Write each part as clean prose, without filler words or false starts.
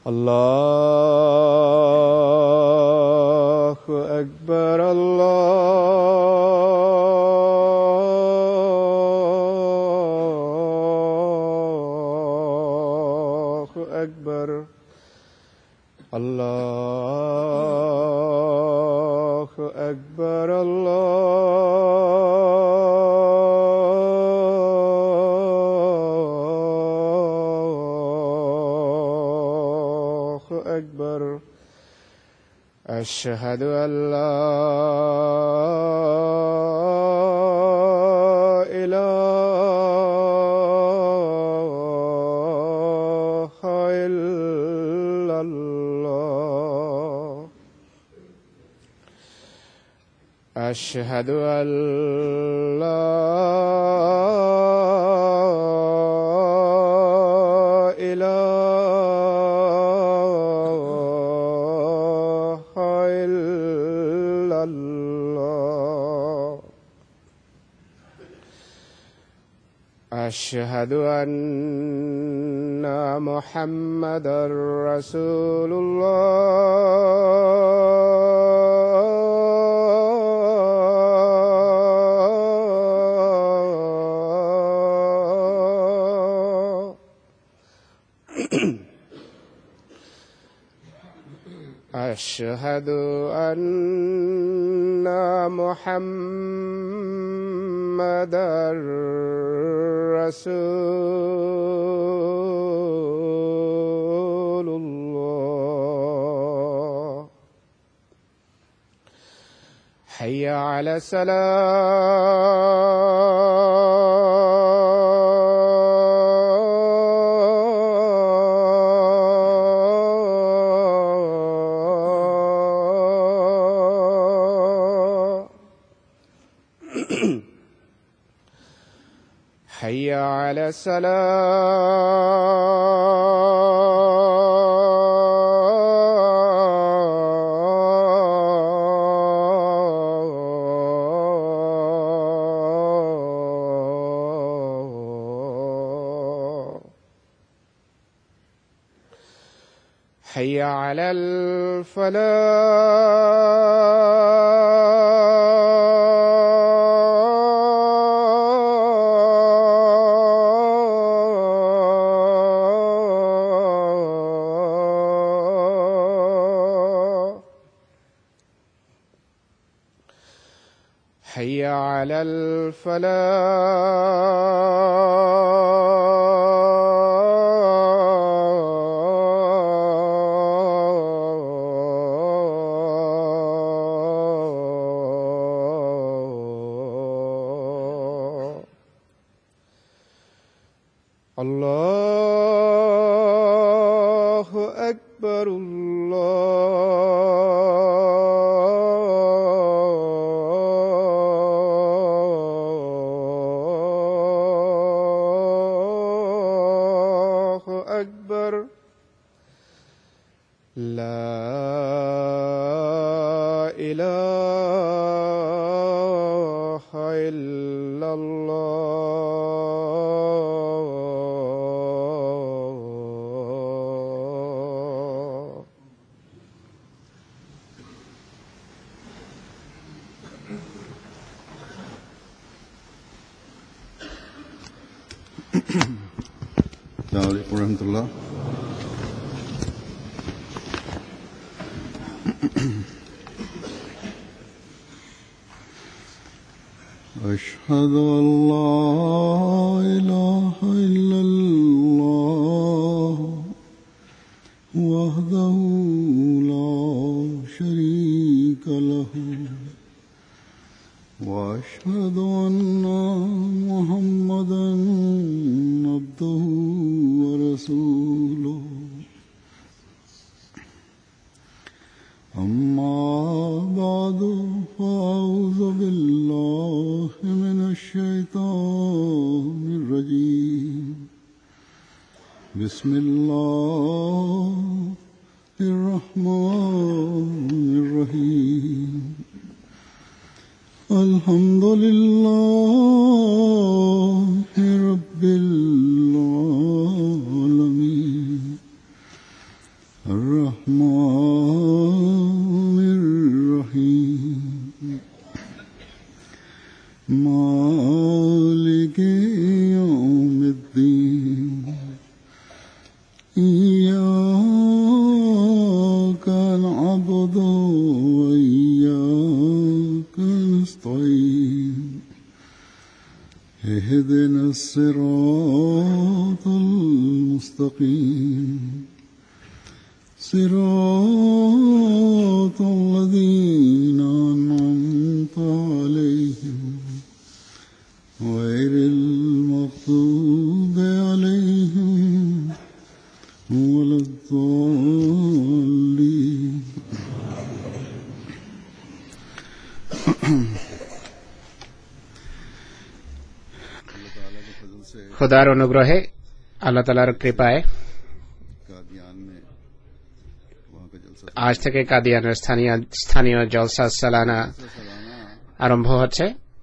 الله أكبر الله أكبر الله أكبر الله أكبر. أشهد أن لا إله إلا الله. أشهد أن لا إله إلا الله. أشهد أن محمدا رسول الله. أشهد أن محمدا رسول الله. حي على حي على حي على حي على الله أكبر الله أكبر. لا إله إلا الله. السلام عليكم ورحمة الله. أشهد أن لا إله إلا الله وحده لا شريك له وأشهد أن محمدا عبده ورسوله. أما بعد فأعوذ بالله من الشيطان الرجيم. بسم الله الرحمن الرحيم. الحمد لله رب العالمين الرحمن الرحيم مالك يوم الدين إياك نعبد وإياك نستعين اهدنا الصراط المستقيم صراط الذين أنعمت عليهم غير المغضوب عليهم ولا الضالين খোদার অনুগ্রহে, আল্লাহ তাআলার কৃপায় আজ থেকে কাদিয়ানের স্থানীয় জলসা সালানা আরম্ভ হচ্ছে।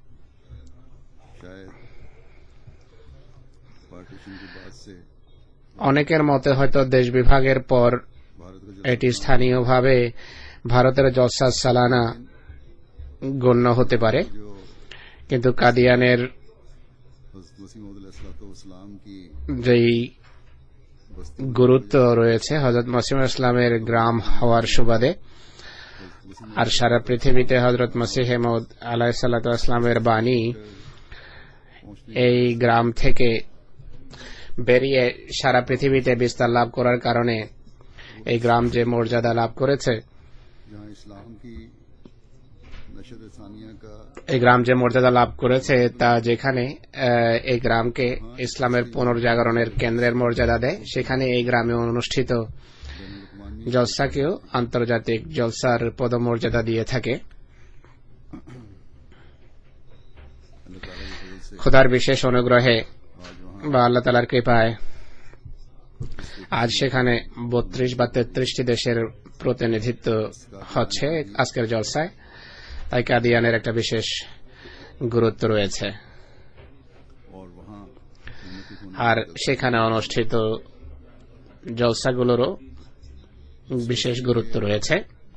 অনেকের মতে হয়তো দেশ বিভাগের পর এটি স্থানীয়ভাবে ভারতের জলসা সালানা গণ্য হতে পারে, কিন্তু কাদিয়ানের যেই গুরুত্ব রয়েছে হযরত মসিহ ইসলামের গ্রাম হওয়ার সুবাদে, আর সারা পৃথিবীতে হযরত মসিহ মাউদ আলাইহিস সালাতু ওয়াস সালামের বাণী এই গ্রাম থেকে বেরিয়ে সারা পৃথিবীতে বিস্তার লাভ করার কারণে এই গ্রাম যে মর্যাদা লাভ করেছে, তা যেখানে এই গ্রামকে ইসলামের পুনর্জাগরণের কেন্দ্রের মর্যাদা দেয়, সেখানে এই গ্রামে অনুষ্ঠিত জলসাকেও আন্তর্জাতিক জলসার পদমর্যাদা দিয়ে থাকে। খোদার বিশেষ অনুগ্রহে বা আল্লাহ তাআলার কৃপায় আজ সেখানে 32 বা 33টি দেশের প্রতিনিধিত্ব হচ্ছে আজকের জলসায়। তাই কাদিয়ানের একটা বিশেষ গুরুত্ব রয়েছে, আর সেখানে অনুষ্ঠিত জলসাগুলোরও বিশেষ গুরুত্ব রয়েছে।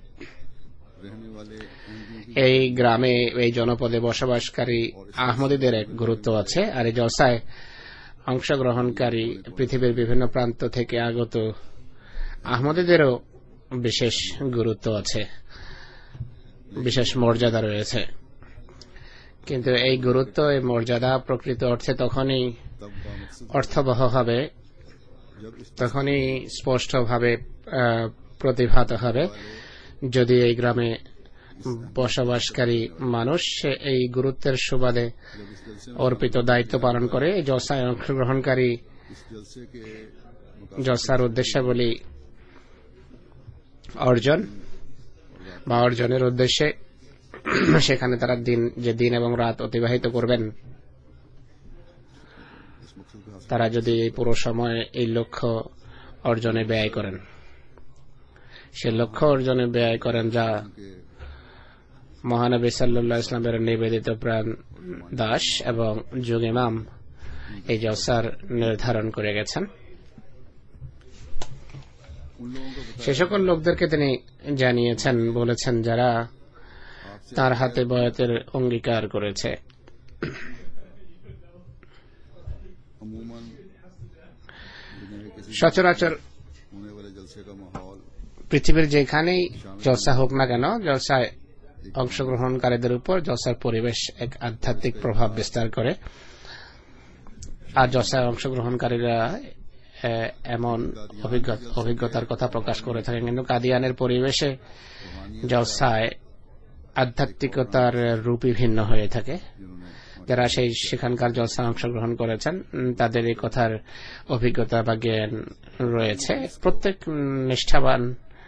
এই গ্রামে, এই জনপদে বসবাসকারী আহমদীদের এক গুরুত্ব আছে, আর এই জলসায় অংশগ্রহণকারী পৃথিবীর বিভিন্ন প্রান্ত থেকে আগত আহমদীদেরও বিশেষ গুরুত্ব আছে, বিশেষ মর্যাদা রয়েছে। কিন্তু এই গুরুত্ব, এই মর্যাদা প্রকৃত অর্থে তখনই অর্থবহ হবে, তখনই স্পষ্টভাবে প্রতিভাত হবে যদি এই গ্রামে বসবাসকারী মানুষ এই গুরুত্বের সুবাদে অর্পিত দায়িত্ব পালন করে। জলসায় অংশগ্রহণকারী জলসার উদ্দেশ্যাবলী অর্জন বা অর্জনের উদ্দেশ্যে সেখানে তারা দিন এবং রাত অতিবাহিত করবেন, তারা যদি এই পুরো সময় এই লক্ষ্য অর্জনে ব্যয় করেন, সে লক্ষ্য অর্জনে ব্যয় করেন যা মহানবী সাল্লাল্লাহু আলাইহি ওয়াসাল্লামের নিবেদিত প্রাণ দাস এবং যুগ ইমাম এই জলসার নির্ধারণ করে গেছেন। সে সকল লোকদেরকে তিনি জানিয়েছেন, বলেছেন যারা তার হাতে বয়াতের অঙ্গীকার করেছে। সচরাচর পৃথিবীর যেখানেই জলসা হোক না কেন, জলসায় অংশগ্রহণকারীদের উপর জলসার পরিবেশ এক আধ্যাত্মিক প্রভাব বিস্তার করে, আর জলসায় অংশগ্রহণকারীরা এমন অভিজ্ঞতার কথা প্রকাশ করে থাকেন। কিন্তু কাদিয়ানের পরিবেশে জলসায় আধ্যাত্মিকতার রূপই ভিন্ন হয়ে থাকে। যারা সেখানকার জলসায় অংশগ্রহণ করেছেন তাদের এই কথার অভিজ্ঞতা বা জ্ঞান রয়েছে। প্রত্যেক নিষ্ঠাবান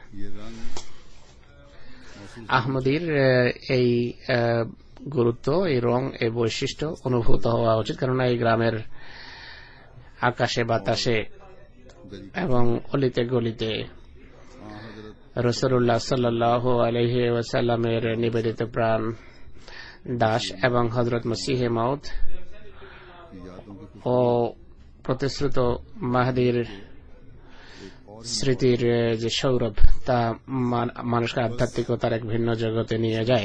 আহমদীর এই গুরুত্ব, এই রং, এই বৈশিষ্ট্য অনুভূত হওয়া উচিত, কেননা এই গ্রামের আকাশে বাতাসে এবং অলিতে গলিতে রাসূলুল্লাহ সাল্লাল্লাহু আলাইহি ওয়াসাল্লামের নিবেদিত প্রাণ দাস এবং হযরত মসিহ মাউদ ও প্রতিশ্রুত মাহদীর স্মৃতির যে সৌরভ তা মানুষকে আধ্যাত্মিকতার এক ভিন্ন জগতে নিয়ে যায়।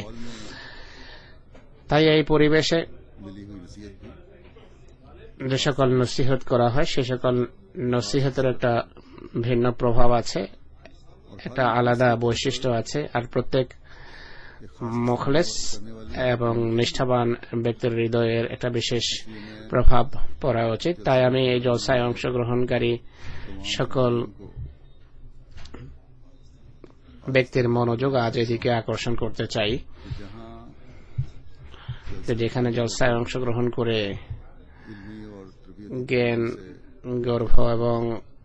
তাই এই পরিবেশে मिली हुई नसीहत भी যে সকল নসিহত করা হয় সে সকল নসিহতের একটা ভিন্ন প্রভাব আছে, একটা আলাদা বৈশিষ্ট্য আছে। আর প্রত্যেক মুখলেস এবং নিষ্ঠাবান ব্যক্তির হৃদয়ের একটা বিশেষ প্রভাব পড়া উচিত। তাই আমি এই জলসায় অংশগ্রহণকারী সকল ব্যক্তির মনোযোগ আজ এদিকে আকর্ষণ করতে চাই जहाँ যেখানে জলসায় অংশগ্রহণ করে इल्मी और तरबियत জ্ঞান, গর্ভ এবং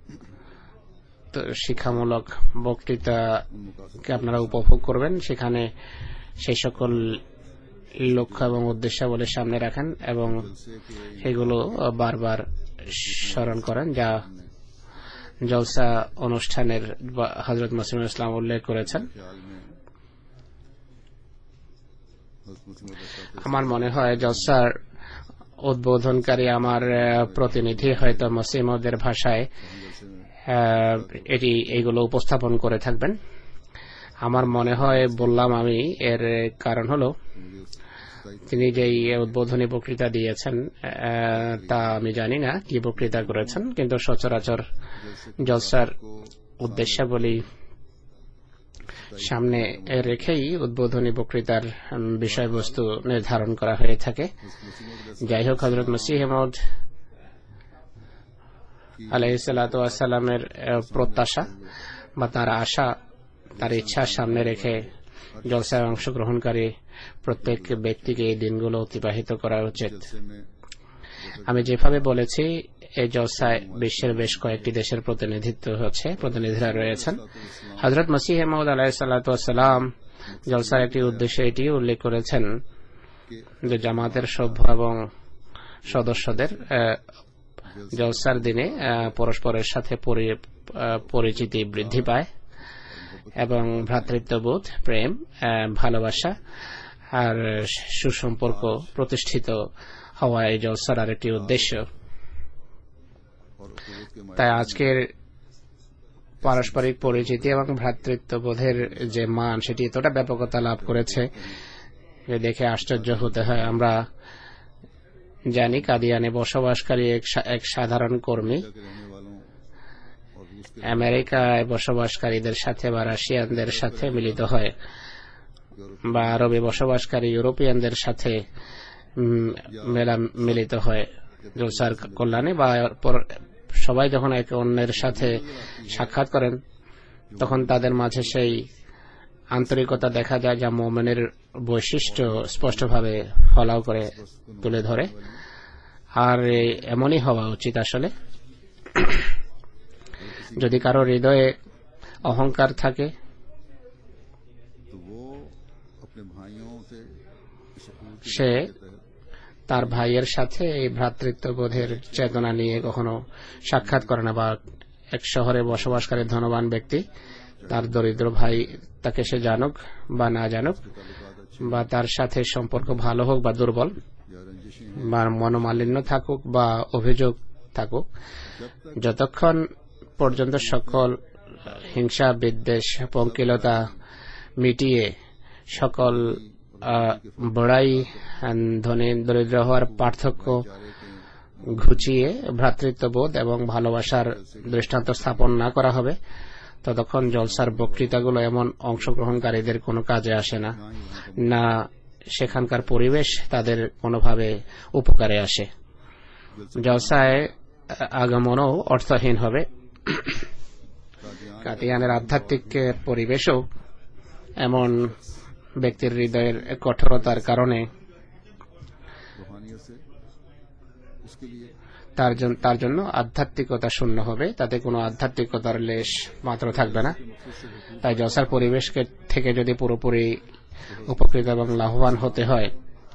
শিক্ষামূলক বক্তৃতাকে আপনারা উপভোগ করবেন, সেখানে সেই সকল লক্ষ্য এবং উদ্দেশ্যাবলী সামনে রাখেন এবং সেগুলো বারবার স্মরণ করেন, যা জলসা অনুষ্ঠানের হযরত মসিহ ইসলাম উল্লেখ করেছেন। ख्याल में हज़रत मसीह मौद আমার মনে হয় জলসার উদ্বোধনকারী আমার প্রতিনিধি হয়তো মসিহদের ভাষায় এইগুলো উপস্থাপন করে থাকবেন। আমার মনে হয় বললাম আমি, এর কারণ হলো তিনি যেই উদ্বোধনী বক্তৃতা দিয়েছেন তা আমি জানি না কি বক্তৃতা করেছেন, কিন্তু সচরাচর জলসার উদ্দেশ্যাবলী সামনে রেখেই উদ্বোধনী বক্তৃতার বিষয়বস্তু নির্ধারণ করা হয়ে থাকে। যাই হোক, হযরত মসিহ মউদ আলাইহিস সালাতু ওয়াস সালামের প্রত্যাশা বা তার আশা, তার ইচ্ছা সামনে রেখে জলসায় অংশগ্রহণকারী প্রত্যেক ব্যক্তিকে এই দিনগুলো অতিবাহিত করা উচিত। আমি যেভাবে বলেছি, এই জলসায় বিশ্বের বেশ কয়েকটি দেশের প্রতিনিধিরা রয়েছেন। হযরত মসিহ মউদ আলাইহিস সালাতু ওয়াস সালাম জলসার একটি উদ্দেশ্যে এটি উল্লেখ করেছেন যে জামাতের সভ্য এবং সদস্যদের জলসার দিনে পরস্পরের সাথে পরিচিতি বৃদ্ধি পায় এবং ভ্রাতৃত্ববোধ, প্রেম, ভালোবাসা আর সুসম্পর্ক প্রতিষ্ঠিত হওয়া এই জলসার আরেকটি উদ্দেশ্য। তাই আজকের পারস্পরিক পরিচিতি এবং ভ্রাতৃত্ববোধের যে মান, সেটি এতটা ব্যাপকতা লাভ করেছে যে দেখে আশ্চর্য হতে হয়। আমরা জানি কাদিয়ানে বসবাসকারী এক সাধারণ কর্মী আমেরিকায় বসবাসকারীদের সাথে বা রাশিয়ানদের সাথে মিলিত হয়, বা আরবে বসবাসকারী ইউরোপিয়ানদের সাথে মিলিত হয় জলসার কল্যাণে, বা সবাই যখন একে অন্যের সাথে সাক্ষাৎ করেন তখন তাদের মাঝে সেই আন্তরিকতা দেখা যায় যা মুমিনের বৈশিষ্ট্য স্পষ্টভাবে ফলাও করে তুলে ধরে। আর এমনই হওয়া উচিত আসলে। যদি কারো হৃদয়ে অহংকার থাকে, সে তার ভাইয়ের সাথে এই ভ্রাতৃত্ববোধের চেতনা নিয়ে কখনো সাক্ষাৎ করে না, বা এক শহরে বসবাসকারী ধনবান ব্যক্তি তার দরিদ্র ভাই, তাকে সে জানুক বা না জানুক, বা তার সাথে সম্পর্ক ভালো হোক বা দুর্বল, বা মনোমালিন্য থাকুক বা অভিযোগ থাকুক, যতক্ষণ পর্যন্ত সকল হিংসা, বিদ্বেষ, পঙ্কিলতা মিটিয়ে সকল বড়াই, ধনী দরিদ্র হওয়ার পার্থক্য ঘুচিয়ে ভ্রাতৃত্ববোধ এবং ভালোবাসার দৃষ্টান্ত স্থাপন না করা হবে, ততক্ষণ জলসার বক্তৃতাগুলো এমন অংশগ্রহণকারীদের কোনো কাজে আসে না, না সেখানকার পরিবেশ তাদের কোনোভাবে উপকারে আসে। জলসায় আগমনও অর্থহীন হবে। কাদিয়ানের আধ্যাত্মিক পরিবেশও এমন ব্যক্তির হৃদয়ের কঠোরতার কারণে তার জন্য আধ্যাত্মিকতা শূন্য হবে, তাতে কোনো আধ্যাত্মিকতার লেশ মাত্র থাকবে না। তাই জলসার পরিবেশকে থেকে যদি পুরোপুরি উপকৃত এবং লাভবান হতে হয়,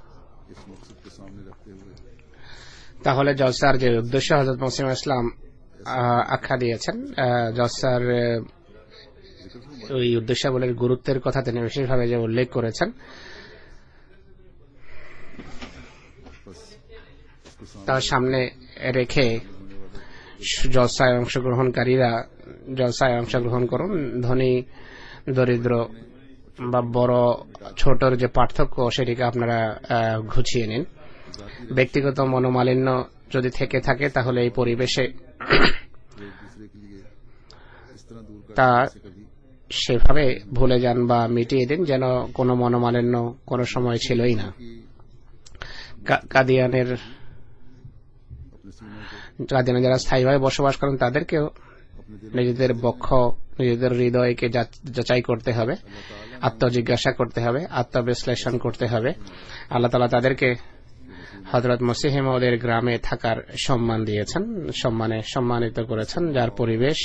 তাহলে জলসার যে উদ্দেশ্য হযরত মসিহ ইসলাম আখ্যা দিয়েছেন, জলসার ওই উদ্দেশ্যাবলীর গুরুত্বের কথা তিনি বিশেষভাবে যে উল্লেখ করেছেন, তার সামনে রেখে জলসায় অংশগ্রহণকারীরা জলসায় অংশগ্রহণ করুন। ধনী দরিদ্র বা বড় ছোটর যে পার্থক্য সেটিকে আপনারা ঘুচিয়ে নিন। ব্যক্তিগত মনোমালিন্য যদি থেকে থাকে তাহলে এই পরিবেশে তা সেভাবে ভুলে যান বা মিটিয়ে দিন যেন কোনো মনোমালিন্য কোনো সময় ছিলই না। কাদিয়ানের যারা স্থায়ীভাবে বসবাস করেন তাদেরকেও নিজেদের বক্ষ নিজেদের হৃদয়কে যাচাই করতে হবে, আত্মজিজ্ঞাসা করতে হবে, আত্মবিশ্লেষণ করতে হবে। আল্লাহ তাআলা তাদেরকে হযরত মসিহ মাউদের গ্রামে থাকার সম্মান দিয়েছেন, সম্মানিত করেছেন, যার পরিবেশ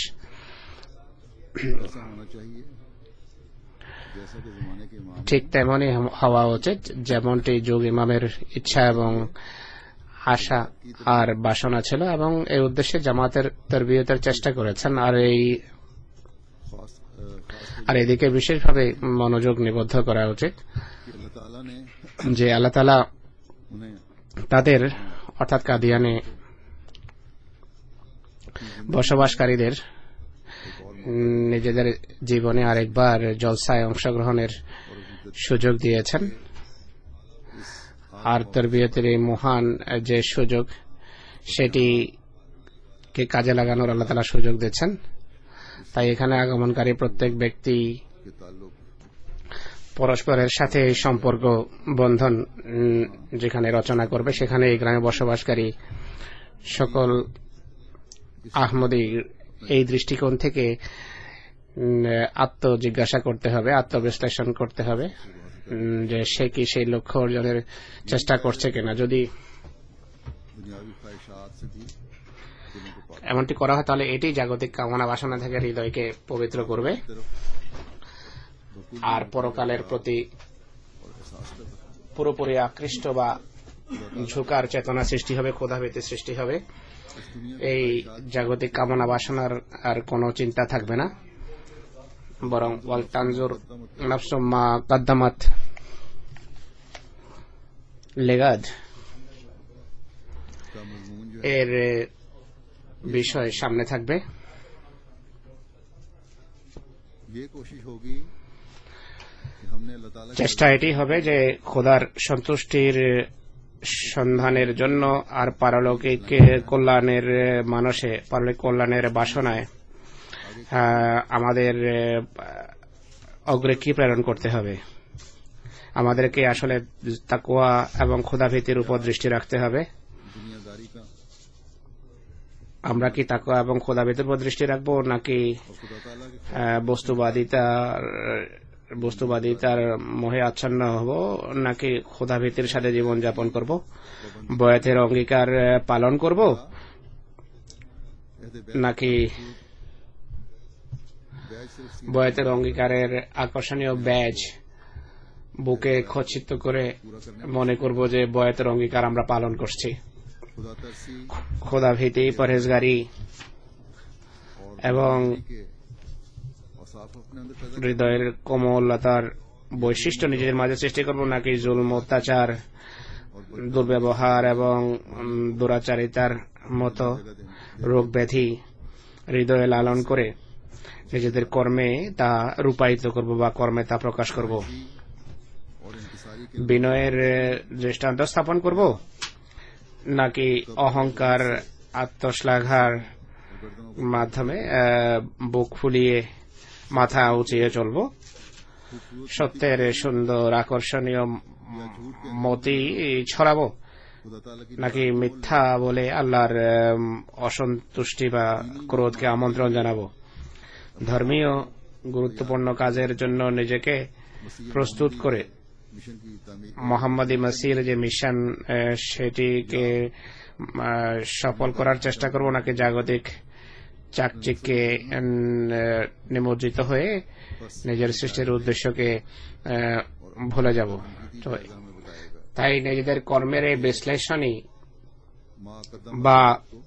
ঠিক তেমনই হওয়া উচিত যেমনটি যুগ ইমামের ইচ্ছা এবং আশা আর বাসনা ছিল, এবং এই উদ্দেশ্যে জামাতের তারবিয়তের চেষ্টা করেছেন। আর এদিকে বিশেষভাবে মনোযোগ নিবদ্ধ করা উচিত যে আল্লাহ তাআলা তাদের অর্থাৎ কাদিয়ানে বসবাসকারীদের নিজেদের জীবনে আরেকবার জলসায় অংশগ্রহণের সুযোগ দিয়েছেন। আর তারবিয়তের এই মহান যে সুযোগ সেটিকে কাজে লাগানোর আল্লাহ তাআলা সুযোগ দিয়েছেন। তাই এখানে আগমনকারী প্রত্যেক ব্যক্তি পরস্পরের সাথে এই সম্পর্ক বন্ধন যেখানে রচনা করবে সেখানে এই গ্রামে বসবাসকারী সকল আহমদী এই দৃষ্টিকোণ থেকে আত্মজিজ্ঞাসা করতে হবে, আত্মবিশ্লেষণ করতে হবে যে সে কি সেই লক্ষ্য অর্জনের চেষ্টা করছে কিনা। যদি এমনটি করা হয় তাহলে এটি জাগতিক কামনা বাসনা থেকে হৃদয়কে পবিত্র করবে আর পরকালের প্রতি পুরোপুরি আকৃষ্ট বা ঝুঁকার চেতনা সৃষ্টি হবে, ক্ষুধাভীতি সৃষ্টি হবে। এই জাগতিক কামনা বাসনার আর কোনো চিন্তা থাকবে না, বরং ওয়াল তানজুর নাফসুম মা কাদ্দামাত লিগাদ এর বিষয় সামনে থাকবে। চেষ্টা এটি হবে যে খোদার সন্তুষ্টির সন্ধানের জন্য আর পারলৌকিক কল্যাণের মানসে, পারলৌকিক কল্যাণের বাসনায় আমাদের অগ্রে কি প্রেরণ করতে হবে। আমাদেরকে আসলে তাকওয়া এবং খোদাভীতির উপর দৃষ্টি রাখতে হবে। আমরা কি তাকওয়া এবং খোদাভীতির উপর দৃষ্টি রাখবো নাকি বস্তুবাদিতার মোহে আচ্ছন্ন হব, নাকি খোদাভীতির সাথে জীবন যাপন করব, বয়াতের অঙ্গীকার পালন করব, নাকি বয়াতের অঙ্গীকারের আকর্ষণীয় ব্যাজ বুকে খচিত করে মনে করব যে বয়াতের অঙ্গীকার আমরা পালন করছি। খোদাভীতি, পরহেজগারি এবং হৃদয়ের কোমলতার বৈশিষ্ট্য নিজেদের মাঝে সৃষ্টি করব, নাকি জুলম, অত্যাচার, দুর্ব্যবহার এবং দুরাচারিতার মতো রোগ ব্যাধি হৃদয়ে লালন করে নিজেদের কর্মে তা রূপায়িত করব বা কর্মে তা প্রকাশ করব। বিনয়ের দৃষ্টান্ত স্থাপন করব, নাকি অহংকার, আত্মশ্লাঘার মাধ্যমে বুক ফুলিয়ে মাথা উঁচিয়ে চলব। সত্যের সুন্দর আকর্ষণীয় মতি ছড়াবো, নাকি মিথ্যা বলে আল্লাহর অসন্তুষ্টি বা ক্রোধকে আমন্ত্রণ জানাবো। ধর্মীয় গুরুত্বপূর্ণ কাজের জন্য নিজেকে প্রস্তুত করে মোহাম্মদী মসির যে মিশন সেটিকে সফল করার চেষ্টা করব, নাকি জাগতিক চাকচিক্যে নিমজ্জিত হয়ে নিজের সৃষ্টির উদ্দেশ্যকে ভুলে যাব। তাই নিজেদের কর্মের এই বিশ্লেষণই বা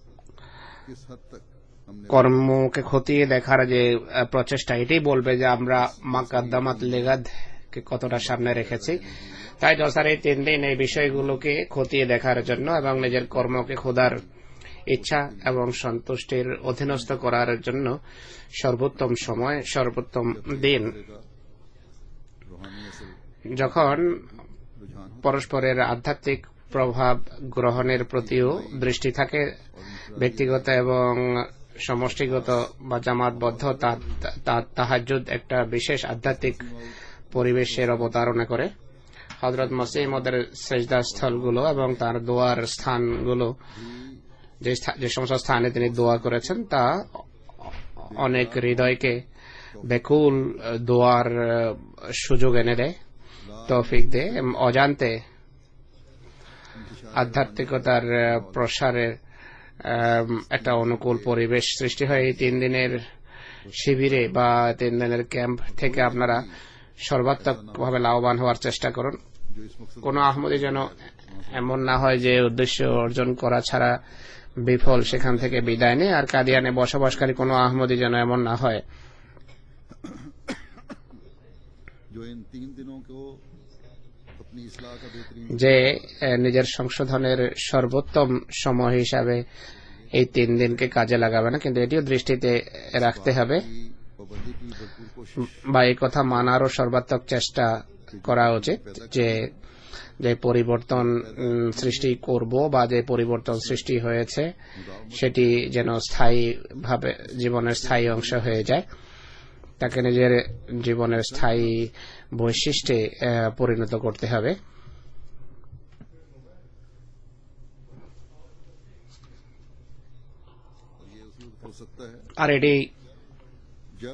কর্মকে খতিয়ে দেখার যে প্রচেষ্টা এটাই বলবে যে আমরা মাকাদ্দামাত লিগাদ কে কতটা সামনে রেখেছি। তাই জলসার এই 3 দিন এই বিষয়গুলোকে খতিয়ে দেখার জন্য এবং নিজের কর্মকে খোদার ইচ্ছা এবং সন্তুষ্টির অধীনস্থ করার জন্য সর্বোত্তম সময়, সর্বোত্তম দিন, रूहानी असल যখন रुझान हो পরস্পরের আধ্যাত্মিক প্রভাব গ্রহণের প্রতিও দৃষ্টি থাকে। ব্যক্তিগত এবং সমষ্টিগত বা জামাতবদ্ধ তাহাজ্জুদ একটা বিশেষ আধ্যাত্মিক পরিবেশের অবতারণা করে। হযরত মসিহ মওউদের সেজদা স্থলগুলো এবং তার দোয়ার স্থানগুলো, যে সমস্ত স্থানে তিনি দোয়া করেছেন, তা অনেক হৃদয়কে বেকুল দোয়ার সুযোগ এনে দেয়, তৌফিক দেয়। অজান্তে আধ্যাত্মিকতার প্রসারের একটা অনুকূল পরিবেশ সৃষ্টি হয়। এই 3 দিনের শিবিরে বা 3 দিনের ক্যাম্প থেকে আপনারা সর্বাত্মকভাবে লাভবান হওয়ার চেষ্টা করুন। जो इस मकसद কোনো আহমদি যেন এমন না হয় যে উদ্দেশ্য অর্জন করা ছাড়া বিফল সেখান থেকে বিদায় নেয়, আর কাদিয়ানে বসবাসকারী কোনো আহমদি যেন এমন না হয় जो इन 3 दिनों को अपनी इस्लाह का बेहतरीन যে নিজের সংশোধনের সর্বোত্তম সময় হিসাবে এই 3 দিনকে কাজে লাগাবে না, কিন্তু এটিও দৃষ্টিতে রাখতে হবে की पाबंदी की भरपूर कोशिश বা এই কথা মানারও সর্বাত্মক চেষ্টা করা উচিত যে যে পরিবর্তন সৃষ্টি করব বা যে পরিবর্তন সৃষ্টি হয়েছে সেটি যেন স্থায়ীভাবে জীবনের স্থায়ী অংশ হয়ে যায়, তাকে নিজের জীবনের স্থায়ী বৈশিষ্ট্যে পরিণত করতে হবে। ये उसूल हो सकता है আর এটি जब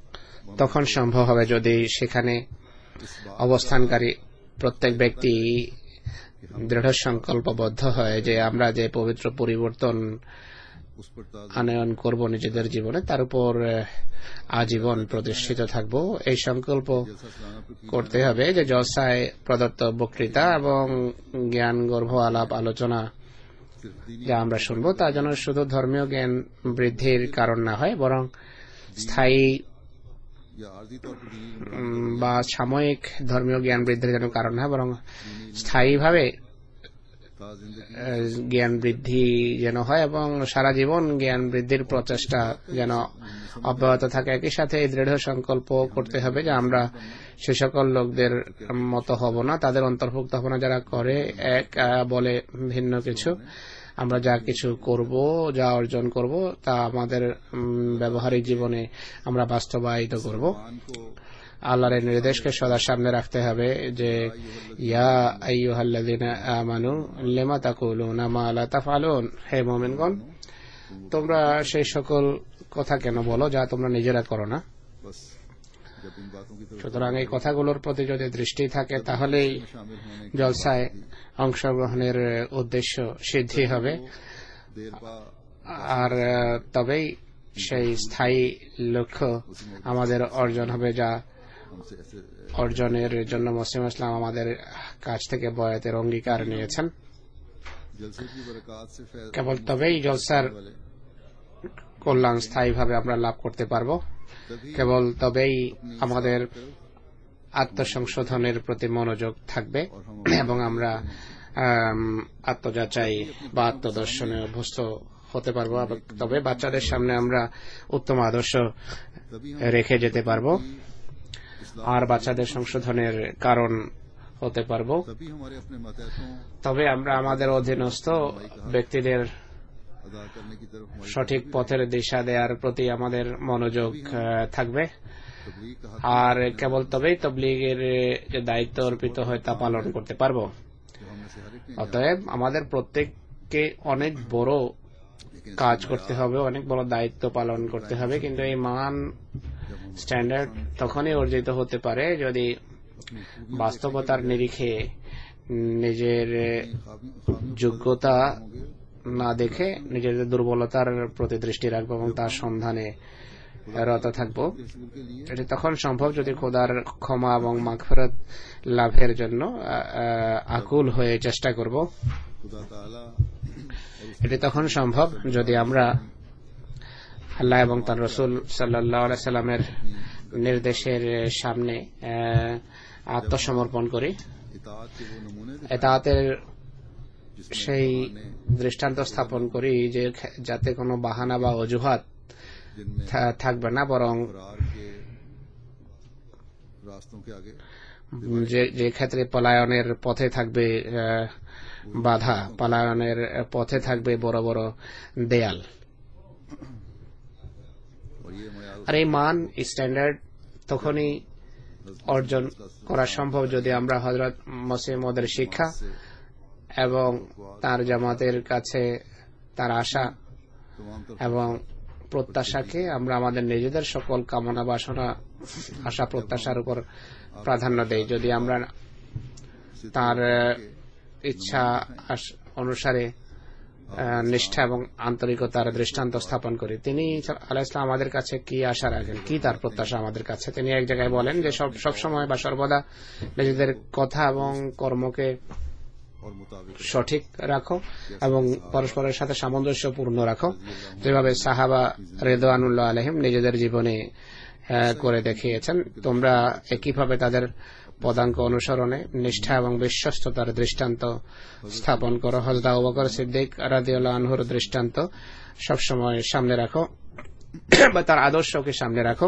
তখন সম্ভব হবে যদি সেখানে इस बात অবস্থানকারী প্রত্যেক ব্যক্তি দৃঢ় সংকল্পবদ্ধ হয় যে আমরা যে পবিত্র পরিবর্তন उस पर ताज़ा আনয়ন করব নিজেদের জীবনে, তার উপর আজীবন প্রতিষ্ঠিত থাকব। এই সংকল্প जलसा सालाना पर की করতে হবে যে জলসায় প্রদত্ত বক্তৃতা এবং জ্ঞান গর্ভ আলাপ আলোচনা सिर्फ दीनी যা আমরা শুনবো তা যেন শুধু ধর্মীয় জ্ঞান বৃদ্ধির কারণ না হয়, বরং স্থায়ী या आर्जी तौर पर दीनी বা সাময়িক ধর্মীয় জ্ঞান বৃদ্ধির যেন কারণ না, বরং স্থায়ীভাবে ता जिंदगी জ্ঞান বৃদ্ধি যেন হয় এবং সারা জীবন জ্ঞান বৃদ্ধির প্রচেষ্টা যেন অব্যাহত থাকে। একই সাথে এই দৃঢ় সংকল্প করতে হবে যে আমরা সে সকল লোকদের মতো হব না, তাদের অন্তর্ভুক্ত হব না যারা করে এক বলে ভিন্ন কিছু। আমরা যা কিছু করব, যা অর্জন করব, তা আমাদের ব্যবহারিক জীবনে আমরা বাস্তবায়িত করব। मान को আল্লাহর এই নির্দেশকে সদা সামনে রাখতে হবে যে ইয়া আইয়ুহাল্লাযীনা আমানু লিমা তাকুলুনা মা লা তাফআলুন, হে মুমিনগণ তোমরা সেই সকল কথা কেন বলো যা তোমরা নিজেরা করো না। बस जब इन बातों की तरफ সুতরাং এই কথাগুলোর প্রতি যদি দৃষ্টি থাকে তাহলেই शामिल होने के জলসায় অংশগ্রহণের উদ্দেশ্য সিদ্ধি হবে, देर पा আর তবেই সেই স্থায়ী লক্ষ্য আমাদের অর্জন হবে, যা हमसे ऐसे অর্জনের জন্য মুসলিম ইসলাম আমাদের কাছ থেকে বয়াতের অঙ্গীকার নিয়েছেন। जलसे की बरकत से फैज কেবল তবেই জলসার वाले কল্যাণ স্থায়ীভাবে আমরা লাভ করতে পারবো, तभी কেবল তবেই আমাদের আত্মসংশোধনের প্রতি মনোযোগ থাকবে এবং আমরা আত্মযাচাই বা আত্মদর্শনে অভ্যস্ত হতে পারবো। তবে বাচ্চাদের সামনে আমরা উত্তম আদর্শ तभी রেখে যেতে পারবো আর বাচ্চাদের সংশোধনের কারণ হতে পারবো। तभी हमारे अपने मातहतों তবে আমরা আমাদের অধীনস্থ ব্যক্তিদের अदा करने की तरफ हमारी সঠিক পথের দিশা দেওয়ার প্রতি আমাদের মনোযোগ থাকবে, तबलीग का আর কেবল তবেই তবলিগের যে দায়িত্ব অর্পিত হয় তা পালন করতে পারবো। जो हमने से हर एक ने অতএব আমাদের প্রত্যেককে অনেক বড় কাজ করতে হবে, অনেক বড় দায়িত্ব পালন করতে হবে, কিন্তু এই মান স্ট্যান্ডার্ড তখনই অর্জিত হতে পারে যদি বাস্তবতার নিরিখে নিজের যোগ্যতা না দেখে নিজেদের দুর্বলতার প্রতি দৃষ্টি রাখবো এবং তার সন্ধানে রত থাকবো। रसूल के लिए এটি তখন সম্ভব যদি খোদার ক্ষমা এবং মাগফিরাত লাভের জন্য আকুল হয়ে চেষ্টা করব। खुदा ताला এটি তখন সম্ভব যদি আমরা আল্লাহ এবং তার রসুল সাল্লাল্লাহু আলাইহি সাল্লামের নির্দেশের সামনে আত্মসমর্পণ করি। इताअत के वो नमूने এতাতের সেই দৃষ্টান্ত স্থাপন করি যে যাতে কোনো বাহানা বা অজুহাত থাকবে না, বরং যে ক্ষেত্রে পলায়নের পথে থাকবে বাধা, পলায়নের পথে থাকবে বড় বড় দেয়াল। আর এই মান স্ট্যান্ডার্ড তখনই অর্জন করা সম্ভব যদি আমরা হযরত মসিহ মউদের শিক্ষা এবং তার জামাতের কাছে তার আশা এবং প্রত্যাশাকে আমরা আমাদের নিজেদের সকল কামনা বাসনা আশা প্রত্যাশার উপর প্রাধান্য দেই। যদি আমরা তার ইচ্ছা অনুসারে নিষ্ঠা এবং আন্তরিকতার দৃষ্টান্ত স্থাপন করি। তিনি আলাইহিস সালাম আমাদের কাছে কি আশা রাখেন, কি তার প্রত্যাশা আমাদের কাছে। তিনি এক জায়গায় বলেন যে সবসময় বা সর্বদা নিজেদের কথা এবং কর্মকে সঠিক রাখো এবং পরস্পরের সাথে সামঞ্জস্যপূর্ণ রাখো, যেভাবে সাহাবা রিদওয়ানুল্লাহ আলাইহিম নিজেদের জীবনে করে দেখিয়েছেন। তোমরা একইভাবে তাদের পদাঙ্ক অনুসরণে নিষ্ঠা এবং বিশ্বস্ততার দৃষ্টান্ত স্থাপন করো। হযরত আবু বকর সিদ্দিক রাদিয়াল্লাহু আনহুর দৃষ্টান্ত সবসময় সামনে রাখো বা তার আদর্শকে সামনে রাখো।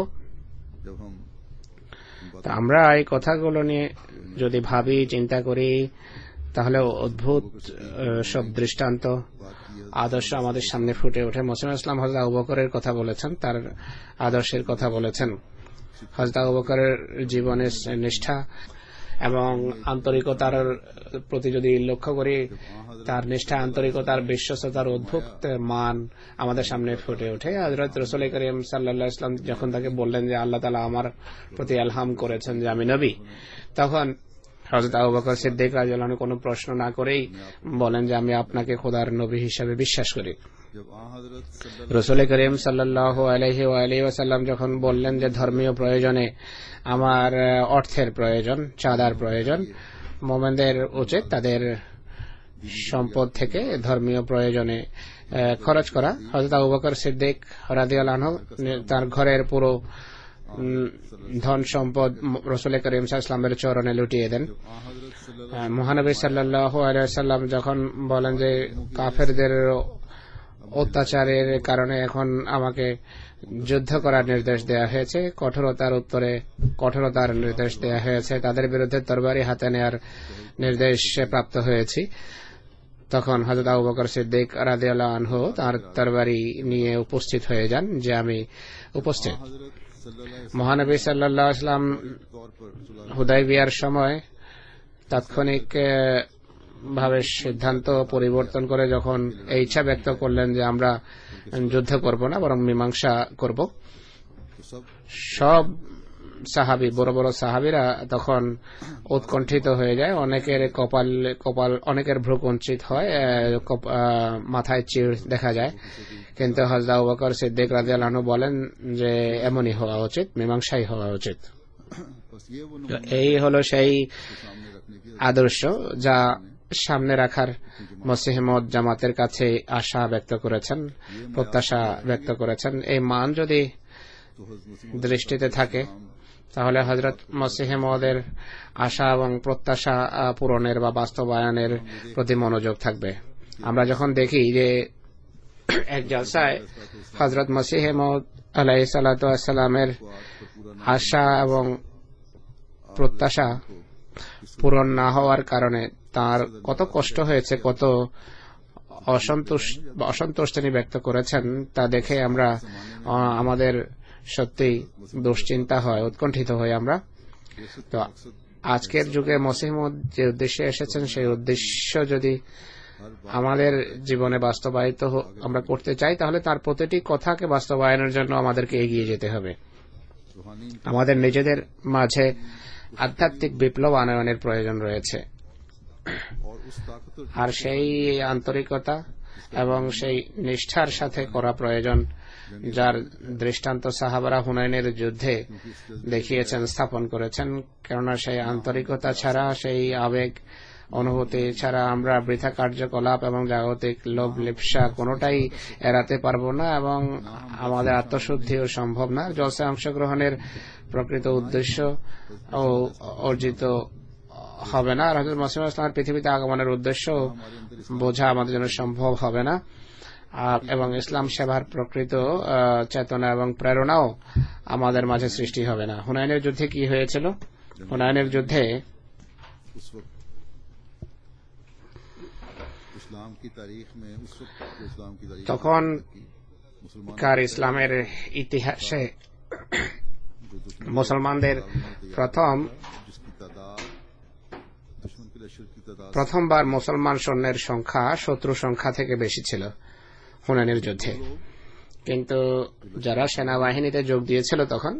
তো আমরা এই কথাগুলো নিয়ে যদি ভাবি, চিন্তা করি, তাহলে অদ্ভুত সব দৃষ্টান্ত আদর্শ আমাদের সামনে ফুটে ওঠে। মসিহ ইসলাম হযরত আবু বকরের কথা বলেছেন, তার আদর্শের কথা বলেছেন। হযরত আবু বকরের জীবনের নিষ্ঠা এবং আন্তরিকতার প্রতি যদি লক্ষ্য করি, তার নিষ্ঠা, আন্তরিকতার, বিশ্বস্ততার অদ্ভুত মান আমাদের সামনে ফুটে ওঠে। হযরত রাসূল করিম সাল্লাল্লাহু আলাইহি ওয়াসাল্লাম যখন তাকে বললেন যে আল্লাহ তাআলা আমার প্রতি ইলহাম করেছেন যে আমি নবী, তখন হযরত আবু বকর সিদ্দিক রাদিয়াল্লাহু আনহু কোনো প্রশ্ন না করেই বলেন যে আমি আপনাকে খোদার নবী হিসেবে বিশ্বাস করি। রাসূল করিম সাল্লাল্লাহু আলাইহি ওয়াসাল্লাম যখন বললেন যে ধর্মীয় প্রয়োজনে আমার অর্থের প্রয়োজন, চাঁদার প্রয়োজন, মুমিনদের উচিত তাদের সম্পদ থেকে ধর্মীয় প্রয়োজনে খরচ করা। হযরত আবু বকর সিদ্দিক রাদিয়াল্লাহু আনহু তার ঘরের পুরো ধন সম্পদ রাসূল করিম সাল্লাল্লাহু আলাইহি ওয়াসাল্লামের চরণে লুটিয়ে দেন। মহানবী সাল্লাল্লাহু আলাইহি ওয়াসাল্লাম যখন বলেন যে কাফেরদের অত্যাচারের কারণে এখন আমাকে যুদ্ধ করার নির্দেশ দেয়া হয়েছে, কঠোরতার উত্তরে কঠোরতার নির্দেশ দেয়া হয়েছে, তাদের বিরুদ্ধে তরবারি হাতে নেওয়ার নির্দেশ প্রাপ্ত হয়েছি, তখন হযরত আবু বকর সিদ্দিক রাদিয়াল্লাহু আনহু তার তরবারি নিয়ে উপস্থিত হয়ে যান যে আমি উপস্থিত। মহানবী সাল্লাল্লাহু আলাইহি ওয়াসাল্লাম হুদায়বিয়ার সময় তাৎক্ষণিক ভাবে সিদ্ধান্ত পরিবর্তন করে যখন এই ইচ্ছা ব্যক্ত করলেন যে আমরা যুদ্ধ করব না, বরং মীমাংসা করব, সব সাহাবী, বড় বড় সাহাবীরা তখন উৎকণ্ঠিত হয়ে যায়। অনেকের কপাল অনেকের ভ্রু কুঞ্চিত হয়, মাথায় চিড় দেখা যায়। কিন্তু হযরত আবু বকর সিদ্দিক রাদিয়াল্লাহু আনহু বলেন যে এমনই হওয়া উচিত, মীমাংসাই হওয়া উচিত। এই হলো সেই আদর্শ যা সামনে রাখার মসিহ মউদ জামাতের কাছে আশা ব্যক্ত করেছেন, প্রত্যাশা ব্যক্ত করেছেন। এই মান যদি দৃষ্টিতে থাকে তাহলে হযরত মসিহ মউদের আশা এবং প্রত্যাশা পূরণের বা বাস্তবায়নের প্রতি মনোযোগ থাকবে। আমরা যখন দেখি যে এক জলসায় হযরত মসিহ মউদ আলাইহিস সালাতু ওয়াস সালামের আশা এবং প্রত্যাশা পূরণ না হওয়ার কারণে তার কত কষ্ট হয়েছে, কত অসন্তোষ তিনি ব্যক্ত করেছেন, তা দেখে আমরা আমাদের সত্যি দুশ্চিন্তা হয়, উৎকণ্ঠিত হই আমরা। তো আজকের যুগে মসিহ মউদ যে উদ্দেশ্যে এসেছেন সেই উদ্দেশ্য যদি আমাদের জীবনে বাস্তবায়িত আমরা করতে চাই, তাহলে তার প্রতিটি কথাকে বাস্তবায়নের জন্য আমাদেরকে এগিয়ে যেতে হবে। আমাদের নিজেদের মাঝে আধ্যাত্মিক বিপ্লব আনয়নের প্রয়োজন রয়েছে, আর সেই আন্তরিকতা এবং সেই নিষ্ঠার সাথে করা প্রয়োজন যার দৃষ্টান্ত সাহাবারা হুনাইনের যুদ্ধে দেখিয়েছেন, স্থাপন করেছেন। কেননা সেই আন্তরিকতা ছাড়া, সেই আবেগ অনুভূতি ছাড়া আমরা বৃথা কার্যকলাপ এবং জাগতিক লোভ লিপ্সা কোনোটাই এড়াতে পারবো না এবং আমাদের আত্মশুদ্ধিও সম্ভব না। জলসায় অংশগ্রহণের প্রকৃত উদ্দেশ্য ও অর্জিত হবে না, আর হযরত মুসলিম ইসলামের পৃথিবীতে আগমনের উদ্দেশ্য বোঝা আমাদের জন্য সম্ভব হবে না, এবং ইসলাম সেবার প্রকৃত চেতনা এবং প্রেরণাও আমাদের মাঝে সৃষ্টি হবে না। হুনাইনের যুদ্ধে কি হয়েছিল? হুনাইনের যুদ্ধে उस वक्त इस्लाम की तारीख में उस वक्त जो इस्लाम की तारीख তখন मुसलमान কার ইসলামের ইতিহাসে মুসলমানদের जिसकी तादाद दुश्मन के लश्कर की तादाद প্রথমবার মুসলমান সৈন্যের সংখ্যা শত্রু সংখ্যা থেকে বেশি ছিল হুনাইনের যুদ্ধে। কিন্তু যারা সেনাবাহিনীতে যোগ দিয়েছিল তখন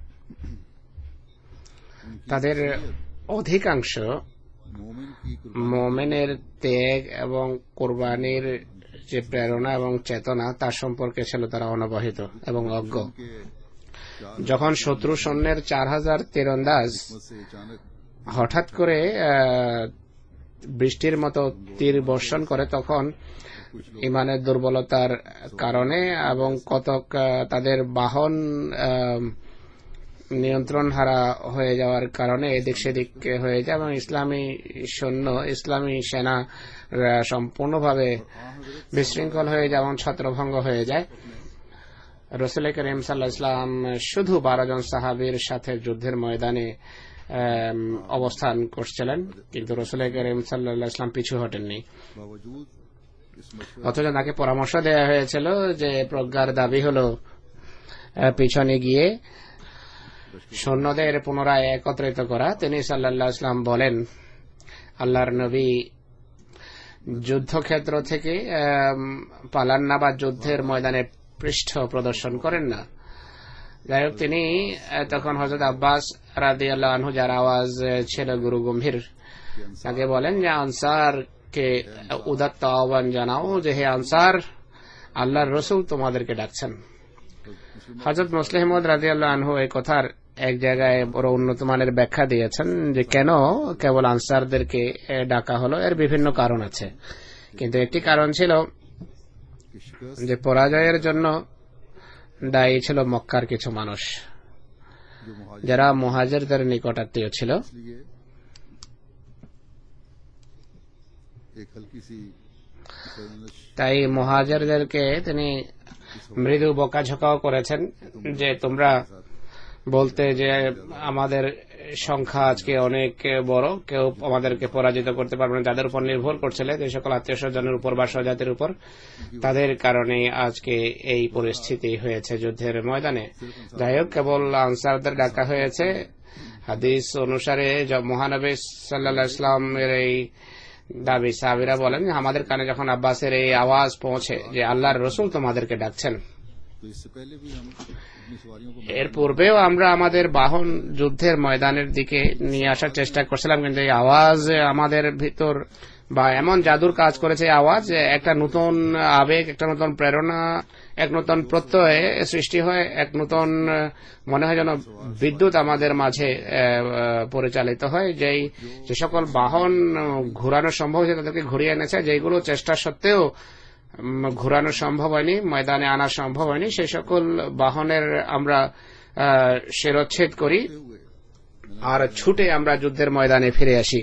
তাদের অধিকাংশ मोमिन की মুমিনের ত্যাগ এবং কোরবানির যে প্রেরণা এবং চেতনা তার সম্পর্কে ছিল তারা অনবহিত এবং অজ্ঞ। के যখন শত্রু সৈন্যের 4000 তীরন্দাজ से अचानक হঠাৎ করে বৃষ্টির মতো তীর বর্ষণ করে, তখন ইমানের দুর্বলতার কারণে এবং কতক তাদের বাহন নিয়ন্ত্রণ হারা হয়ে যাওয়ার কারণে এদিক সেদিক হয়ে যায় এবং ইসলামী সেনা সম্পূর্ণভাবে বিশৃঙ্খল হয়ে যায় এবং ছত্রভঙ্গ হয়ে যায়। রাসূল করিম সাল্লাল্লাহু আলাইহি ওয়াসাল্লাম শুধু 12 জন সাহাবীর সাথে যুদ্ধের ময়দানে অবস্থান করছিলেন, কিন্তু রাসূল করিম সাল্লাল্লাহু আলাইহি ওয়াসাল্লাম পিছু হটেননি। बावजूद इस मशवरे অথচ তাকে পরামর্শ দেওয়া হয়েছিল যে প্রজ্ঞার দাবি হলো পিছনে গিয়ে সৈন্যদের পুনরায় একত্রিত করা। তিনি সাল্লাল্লাহু আলাইহি ওয়াসাল্লাম বলেন, আল্লাহর নবী যুদ্ধক্ষেত্র থেকে পালান না বা যুদ্ধের ময়দানে পৃষ্ঠ প্রদর্শন করেন না। যাই হোক, তিনি তখন হযরত আব্বাস রাদিয়াল্লাহু আনহু, যার আওয়াজ ছিল গুরু গম্ভীর, তাকে বলেন যে আনসারকে উদাত্ত আহ্বান জানাও যে হে আনসার, আল্লাহর রাসূল তোমাদেরকে ডাকছেন। হযরত মুসলিম মাউদ রাদিয়াল্লাহু আনহু এই কথার এক জায়গায় বড় উন্নত মানের ব্যাখ্যা দিয়েছেন যে কেন কেবল আনসারদেরকে ডাকা হলো। এর বিভিন্ন কারণ আছে, কিন্তু একটি কারণ ছিল की शिकस्त যে पराजয়ের জন্য দায়ী ছিল মক্কার কিছু মানুষ जो मुहाजिर যারা মুহাজিরদের নিকটাত্মীয় ছিল। इसलिए एक हल्की सी सरनश তাই মুহাজিরদেরকে তিনি মৃদু বকাঝকাও করেছেন যে তোমরা বলতে যে আমাদের সংখ্যা আজকে অনেক বড়, কেউ আমাদেরকে পরাজিত করতে পারবে না, যাদের উপর নির্ভর করছিল যে সকল আত্মীয় স্বজনের উপর বা স্বজাতির উপর, তাদের কারণে আজকে এই পরিস্থিতি হয়েছে যুদ্ধের ময়দানে। যাই হোক, কেবল আনসারদের ডাকা হয়েছে। হাদিস অনুসারে মহানবী সাল্লাল্লাহু আলাইহি ওয়াসাল্লামের এই দাবি সাহাবীরা বলেন আমাদের কানে যখন আব্বাসের এই আওয়াজ পৌঁছে যে আল্লাহর রাসূল তোমাদেরকে ডাকছেন, तो इससे पहले भी हम अपनी सवारियों को এর পূর্বেও আমরা আমাদের বাহন যুদ্ধের ময়দানের দিকে নিয়ে আসার চেষ্টা করছিলাম, কিন্তু এই আওয়াজ আমাদের ভিতর বা এমন জাদুর কাজ করেছে, এই আওয়াজ একটা নতুন আবেগ, একটা নতুন প্রেরণা, এক নতুন প্রত্যয় সৃষ্টি হয়, এক নতুন মনে হয় যেন বিদ্যুৎ আমাদের মাঝে পরিচালিত হয়। যে সকল বাহন ঘোরানো সম্ভব হয়েছে তাদেরকে ঘুরিয়ে এনেছে, যেগুলো চেষ্টা সত্ত্বেও ঘোরানো সম্ভব হয়নি, ময়দানে আনা সম্ভব হয়নি, সেই সকল বাহনের আমরা শিরচ্ছেদ করি আর ছুটে আমরা যুদ্ধের ময়দানে ফিরে আসি।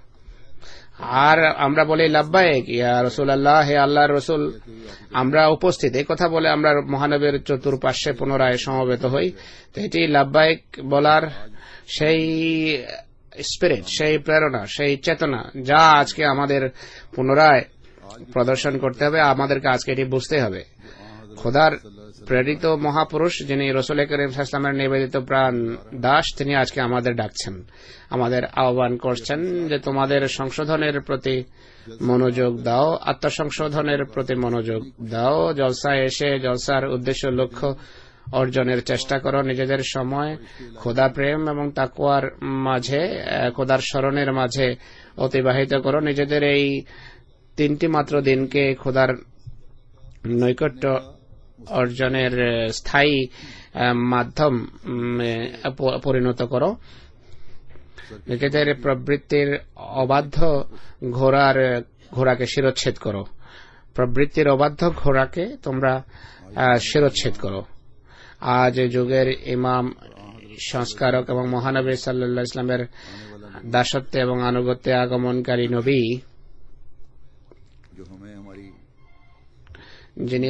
আর আমরা বলি লাব্বাইক ইয়া রাসূলুল্লাহ, হে আল্লাহর রাসূল, আমরা উপস্থিত। এই কথা বলে আমরা মহানবীর চতুর্পার্শ্বে পুনরায় সমবেত হই। তো এটি লাব্বাইক বলার সেই স্পিরিট, সেই প্রেরণা, সেই চেতনা যা আজকে আমাদের পুনরায় প্রদর্শন করতে হবে। আমাদেরকে আজকে এটি বুঝতে হবে। খোদার প্রেরিত মহাপুরুষ যিনি রাসূল করিম সাল্লাল্লাহু আলাইহি ওয়াসাল্লামের নিবেদিত প্রাণ দাস, তিনি আজকে আমাদের ডাকছেন, আমাদের আহ্বান করছেন যে তোমাদের সংশোধনের প্রতি মনোযোগ দাও, আত্মসংশোধনের প্রতি মনোযোগ দাও, জলসায় এসে জলসার উদ্দেশ্য লক্ষ্য অর্জনের চেষ্টা করো, নিজেদের সময় খোদা প্রেম এবং তাকওয়ার মাঝে, খোদার স্মরণের মাঝে অতিবাহিত করো, নিজেদের এই 3টি মাত্র দিনকে খোদার নৈকট্য অর্জনের স্থায়ী মাধ্যম পরিণত করো, নিজেদের প্রবৃত্তির অবাধ্য ঘোড়াকে শিরচ্ছেদ করো, প্রবৃত্তির অবাধ্য ঘোড়াকে তোমরা শিরচ্ছেদ করো। আজ যুগের ইমাম সংস্কারক এবং মহানবী সাল্লাল্লাহু আলাইহি ওয়াসাল্লামের দাসত্বে এবং আনুগত্যে আগমনকারী নবী, जो हमें हमारी যিনি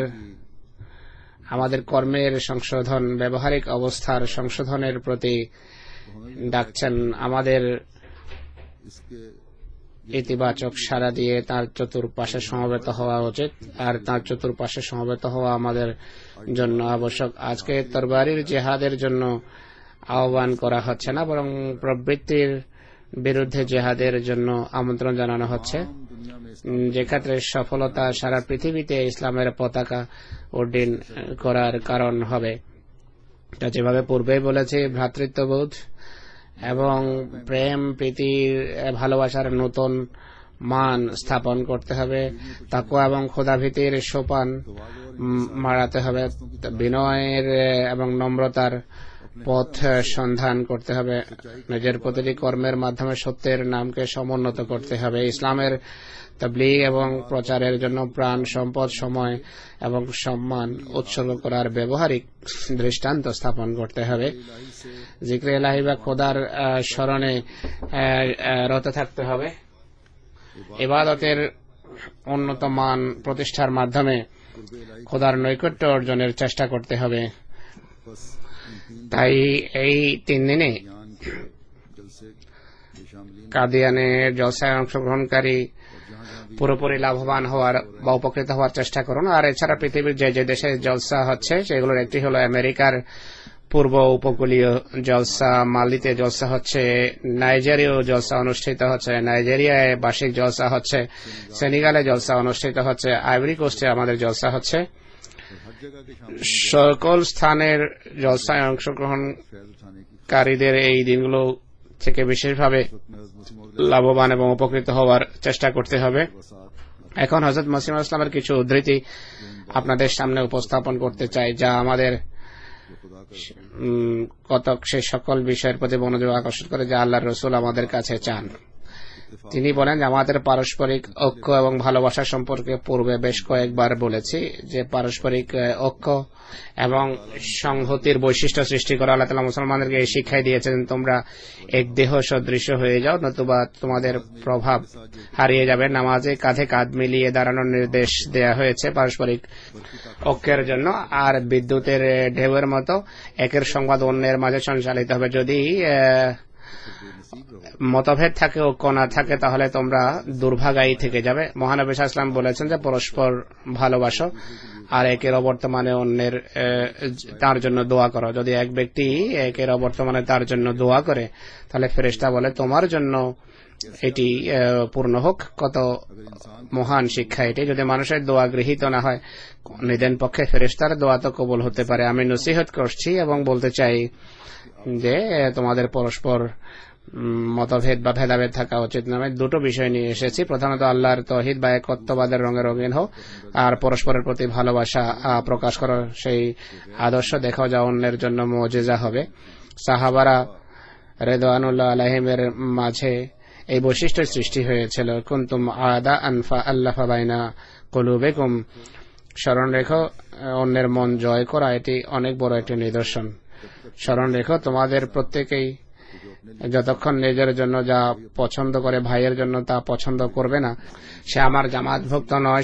আমাদের কর্মের সংশোধন, ব্যবহারিক অবস্থার সংশোধনের প্রতি ডাকছেন, আমাদের इसके ইতিবাচক সাড়া দিয়ে তার চতুর্পাশে সমবেত হওয়া উচিত, আর তার চতুর্পাশে সমবেত হওয়া আমাদের জন্য আবশ্যক। আজকে তরবারির জেহাদের জন্য আহ্বান করা হচ্ছে না, বরং প্রবৃত্তির বিরুদ্ধে জেহাদের জন্য আমন্ত্রণ জানানো হচ্ছে, दुनिया में যে ক্ষেত্রে সফলতা সারা পৃথিবীতে ইসলামের পতাকা উড্ডীন করার কারণ হবে। তা যেভাবে পূর্বেই বলেছি, ভ্রাতৃত্ববোধ এবং প্রেম, প্রীতির, ভালোবাসার নতুন মান স্থাপন করতে হবে, তাকওয়া এবং খোদাভীতির সোপান মারাতে হবে, বিনয়ের এবং নম্রতার পথ সন্ধান করতে হবে, নিজের প্রতিটি কর্মের মাধ্যমে সত্যের নামকে সমুন্নত করতে হবে, ইসলামের তাবলীগ এবং প্রচারের জন্য প্রাণ, সম্পদ, সময় এবং সম্মান উৎসর্গ করার ব্যবহারিক দৃষ্টান্ত স্থাপন করতে হবে, জিক্রে ইলাহি বা খোদার স্মরণে রত থাকতে হবে, ইবাদতের উন্নত মান প্রতিষ্ঠার মাধ্যমে খোদার নৈকট্য অর্জনের চেষ্টা করতে হবে। बस इन 3 তাই এই 3 দিনে ज्ञान के जलसे के शामिलीन কাদিয়ানের জলসায় অংশগ্রহণকারী जहां भी পুরোপুরি লাভবান হওয়ার বা উপকৃত হওয়ার চেষ্টা করুন। আর এছাড়া পৃথিবীর যে যে দেশে জলসা হচ্ছে সেগুলোর একটি হলো আমেরিকার পূর্ব উপকূলীয় জলসা, মালিতে জলসা হচ্ছে, নাইজেরিয়াও জলসা অনুষ্ঠিত হচ্ছে, নাইজেরিয়ায় বার্ষিক জলসা হচ্ছে, সেনেগালে জলসা অনুষ্ঠিত হচ্ছে, আইভরি কোস্টে আমাদের জলসা হচ্ছে। हर जगह के शामिल সকল স্থানের জলসায় অংশগ্রহণকারীদের এই দিনগুলো থেকে বিশেষভাবে লাভবান এবং উপকৃত হওয়ার চেষ্টা করতে হবে। এখন হযরত মসিহ মাউদ ইসলামের কিছু উদ্ধৃতি আপনাদের সামনে উপস্থাপন করতে চাই, যা আমাদের কতক সে সকল বিষয়ের প্রতি মনোযোগ আকর্ষণ করে যা আল্লাহর রাসূল আমাদের কাছে চান। তিনি বলেন যে আমাদের পারস্পরিক ঐক্য এবং ভালোবাসা সম্পর্কে পূর্বে বেশ কয়েকবার বলেছি যে পারস্পরিক ঐক্য এবং সংহতির বৈশিষ্ট্য সৃষ্টি করা আল্লাহ তাআলা মুসলমানদেরকে এই শিক্ষাই দিয়েছেন, তোমরা এক দেহ সদৃশ হয়ে যাও, নতুবা তোমাদের প্রভাব হারিয়ে যাবে। নামাজে কাঁধে কাঁধ মিলিয়ে দাঁড়ানোর নির্দেশ দেয়া হয়েছে পারস্পরিক ঐক্যের জন্য। আর বিদ্যুতের ঢেউয়ের মতো একের সংবাদ অন্যের মাঝে সঞ্চালিত হবে। যদি মতভেদ থাকে, ঐক্য না থাকে, তাহলে তোমরা দুর্ভাগাই থেকে যাবে। মহানবী সাল্লাল্লাহু আলাইহি ওয়াসাল্লাম বলেছেন যে পরস্পর ভালোবাসো আর একের অবর্তমানে অন্যের তার জন্য দোয়া করো। যদি এক ব্যক্তি একের অবর্তমানে তার জন্য দোয়া করে, তাহলে ফেরেশতা বলে তোমার জন্য এটি পূর্ণ হোক। কত মহান শিক্ষা এটি! যদি মানুষের দোয়া গৃহীত না হয়, নিদেন পক্ষে ফেরেশতার দোয়া তো কবুল হতে পারে। আমি নসিহত করছি এবং বলতে চাই যে তোমাদের পরস্পর মতভেদ বা ভেদাভেদ থাকা উচিত নয়। দুটো বিষয় নিয়ে এসেছি, প্রধানত আল্লাহর তৌহিদ বা একত্ববাদের রঙে রঙিন হোক, আর পরস্পরের প্রতি ভালোবাসা প্রকাশ করো, সেই আদর্শ দেখাও যা অন্যের জন্য মুজিজা হবে। সাহাবারা রিদওয়ানুল্লাহ আলাইহিমের মাঝে এই বৈশিষ্ট্যের সৃষ্টি হয়েছিল। কুনতুম আদা আনফা আল্লাফা বাইনা কুলুবিকুম। স্মরণ রেখো, অন্যের মন জয় করা এটি অনেক বড় একটি নিদর্শন। স্মরণ রেখো, তোমাদের প্রত্যেকেই যতক্ষণ নিজের জন্য যা পছন্দ করে ভাইয়ের জন্য তা পছন্দ করবে না, সে আমার জামাতভুক্ত নয়,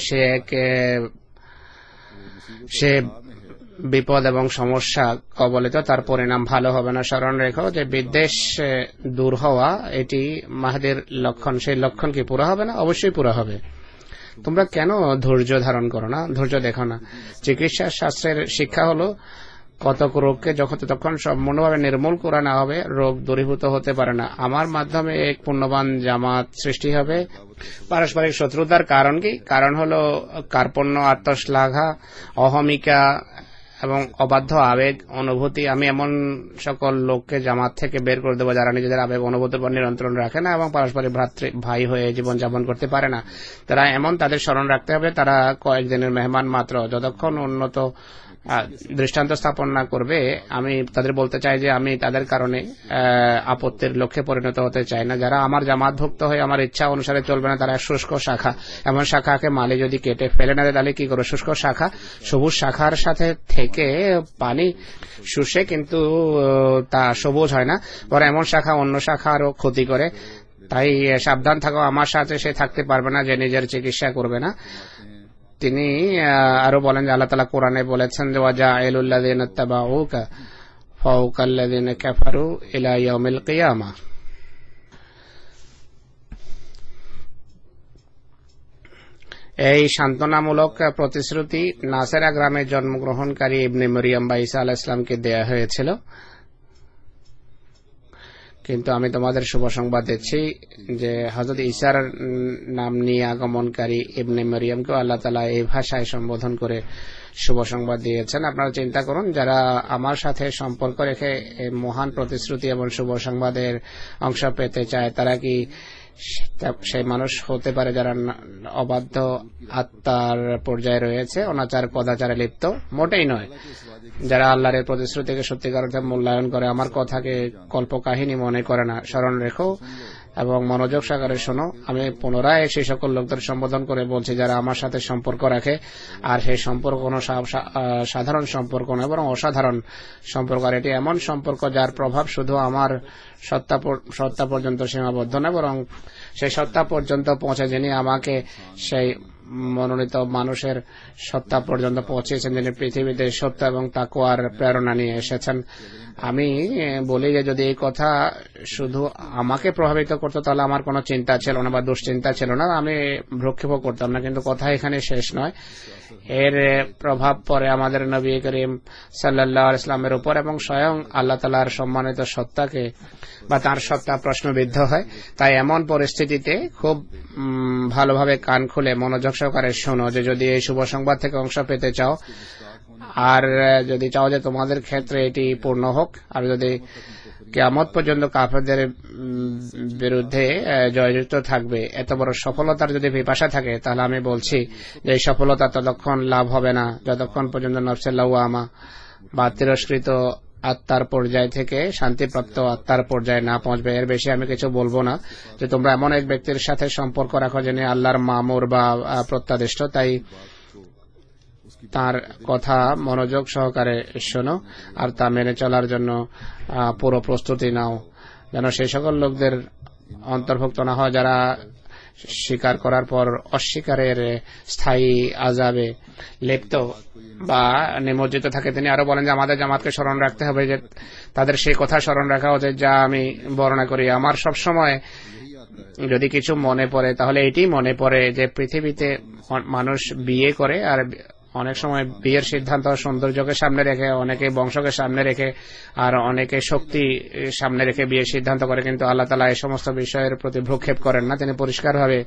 সে বিপদ এবং সমস্যা কবলিত, তার পরিণাম ভালো হবে না। স্মরণ রেখো যে বিদ্বেষ দূর হওয়া এটি মাহদির লক্ষণ। সেই লক্ষণ কি পুরো হবে না? অবশ্যই পুরো হবে। তোমরা কেন ধৈর্য ধারণ করো না, ধৈর্য দেখো না? চিকিৎসা শাস্ত্রের শিক্ষা হলো কতক রোগকে যতক্ষণ সম্পূর্ণভাবে নির্মূল করা না হবে, রোগ দূরীভূত হতে পারে না। আমার মাধ্যমে এক পূর্ণবান জামাত সৃষ্টি হবে। পারস্পরিক শত্রুতার কারণ কি? কারণ হলো কার্পণ্য, আত্মশ্লাঘা, অহমিকা এবং অবাধ্য আবেগ অনুভূতি। আমি এমন সকল লোককে জামাত থেকে বের করে দেবো যারা নিজেদের আবেগ অনুভূতির উপর নিয়ন্ত্রণ রাখে না এবং পারস্পরিক ভাই হয়ে জীবনযাপন করতে পারে না। তারা এমন, তাদের স্মরণ রাখতে হবে তারা কয়েকদিনের মেহমান মাত্র। যতক্ষণ উন্নত দৃষ্টান্ত স্থাপন না করবে, আমি তাদের বলতে চাই যে আমি তাদের কারণে আপত্তির লক্ষ্যে পরিণত হতে চাই না। যারা আমার জামাতভুক্ত হয়ে আমার ইচ্ছা অনুসারে চলবে না, তারা শুষ্ক শাখা, এমন শাখাকে মালি যদি কেটে ফেলে না তাহলে কি করবে? শুষ্ক শাখা সবুজ শাখার সাথে থেকে পানি শুষে কিন্তু তা সবুজ হয় না, বরং এমন শাখা অন্য শাখা আরো ক্ষতি করে। তাই সাবধান থাকো, আমার সাথে সে থাকতে পারবে না যে নিজের চিকিৎসা করবে না। তিনি আরো বলেন যে আল্লাহ তাআলা কোরআনে বলেছেন যে ওয়াজাইলুল্লাযিনা তাবাউকা ফাওকাল্লাযিনা কাফারু ইলা ইয়াউমিল কিয়ামা। এই সান্ত্বনামূলক প্রতিশ্রুতি নাসেরা গ্রামে জন্মগ্রহণকারী ইবনে মরিয়ম বা ঈসা আলাইহিস সালামকে দেয়া হয়েছিল। কিন্তু আমি তোমাদের শুভ সংবাদ দিচ্ছি যে হযরত ঈসার নাম নিয়ে আগমনকারী ইবনে মরিয়মকে আল্লাহ তাআলা এই ভাষায় সম্বোধন করে শুভ সংবাদ দিয়েছেন। আপনারা চিন্তা করুন, যারা আমার সাথে সম্পর্ক রেখে এই মহান প্রতিশ্রুতি এবং শুভ সংবাদের অংশ পেতে চায়, তারা কি সেই মানুষ হতে পারে যারা অবাধ্য আত্মার পর্যায়ে রয়েছে, অনাচার কদাচারে লিপ্ত? মোটেই নয়। যারা আল্লাহর প্রতিশ্রুতিকে সত্যিকার অর্থে মূল্যায়ন করে, আমার কথাকে কল্পকাহিনী মনে করে না, স্মরণ রেখো এবং মনোযোগ সহকারে শোনো। আমি পুনরায় সেই সকল লোকদের সম্বোধন করে বলছি যারা আমার সাথে সম্পর্ক রাখে, আর সেই সম্পর্ক কোনো সাধারণ সম্পর্ক নয়, বরং অসাধারণ সম্পর্ক। আর এটি এমন সম্পর্ক যার প্রভাব শুধু আমার সত্তা পর্যন্ত সীমাবদ্ধ নয়, বরং সেই সত্তা পর্যন্ত পৌঁছে যিনি আমাকে সেই মনোনীত মানুষের সত্তা পর্যন্ত পৌঁছেছেন, যিনি পৃথিবীতে সত্য এবং তাকওয়ার প্রেরণা নিয়ে এসেছেন। আমি বলি যে যদি এই কথা শুধু আমাকে প্রভাবিত করতো তাহলে আমার কোনো চিন্তা ছিল না বা দুশ্চিন্তা ছিল না, আমি ভ্রুক্ষেপও করতাম না। কিন্তু কথা এখানে শেষ নয়, এর প্রভাব পড়ে আমাদের নবী করিম সাল্লাল্লাহু আলাইহি ওয়াসাল্লামের উপর এবং স্বয়ং আল্লাহ তাআলার সম্মানিত সত্তাকে বা তার সত্তা প্রশ্নবিদ্ধ হয়। তাই এমন পরিস্থিতিতে খুব ভালোভাবে কান খুলে মনোযোগ সহকারে শোনো যে যদি এই শুভ সংবাদ থেকে অংশ পেতে চাও, আর যদি চাও যে তোমাদের ক্ষেত্রে এটি পূর্ণ হোক, আর যদি কিয়ামত পর্যন্ত কাফেরদের বিরুদ্ধে জয়যুক্ত থাকবে, এত বড় সফলতার যদি পিপাসা থাকে, তাহলে আমি বলছি যে এই সফলতা ততক্ষণ লাভ হবে না যতক্ষণ পর্যন্ত নফসে লাওয়ামা বা তিরস্কৃত আত্মার পর্যায় থেকে শান্তিপ্রাপ্ত আত্মার পর্যায়ে না পৌঁছবে। এর বেশি আমি কিছু বলবো না। যে তোমরা এমন এক ব্যক্তির সাথে সম্পর্ক রাখো যিনি আল্লাহর মামুর বা প্রত্যাদিষ্ট, তাই তার কথা মনোযোগ সহকারে শোনো আর তা মেনে চলার জন্য পুরো প্রস্তুতি নাও, যেন সেই সকল লোকদের অন্তর্ভুক্ত না হয় যারা স্বীকার করার পর অস্বীকারের স্থায়ী আযাবে লিপ্ত বা নিমজ্জিত থাকে। তিনি আরো বলেন যে আমাদের জামাতকে স্মরণ রাখতে হবে, যে তাদের সেই কথা স্মরণ রাখা উচিত যা আমি বর্ণনা করি। আমার সব সময় যদি কিছু মনে পড়ে তাহলে এটি মনে পড়ে যে পৃথিবীতে মানুষ বিয়ে করে, আর অনেক সময় বিয়ের সিদ্ধান্ত সৌন্দর্যকে সামনে রেখে, অনেকে বংশকে সামনে রেখে, আর অনেকে শক্তি সামনে রেখে বিয়ের সিদ্ধান্ত করে। কিন্তু আল্লাহ তাআলা এই সমস্ত বিষয়ের প্রতি ভ্রুক্ষেপ করেন না। তিনি পরিষ্কারভাবে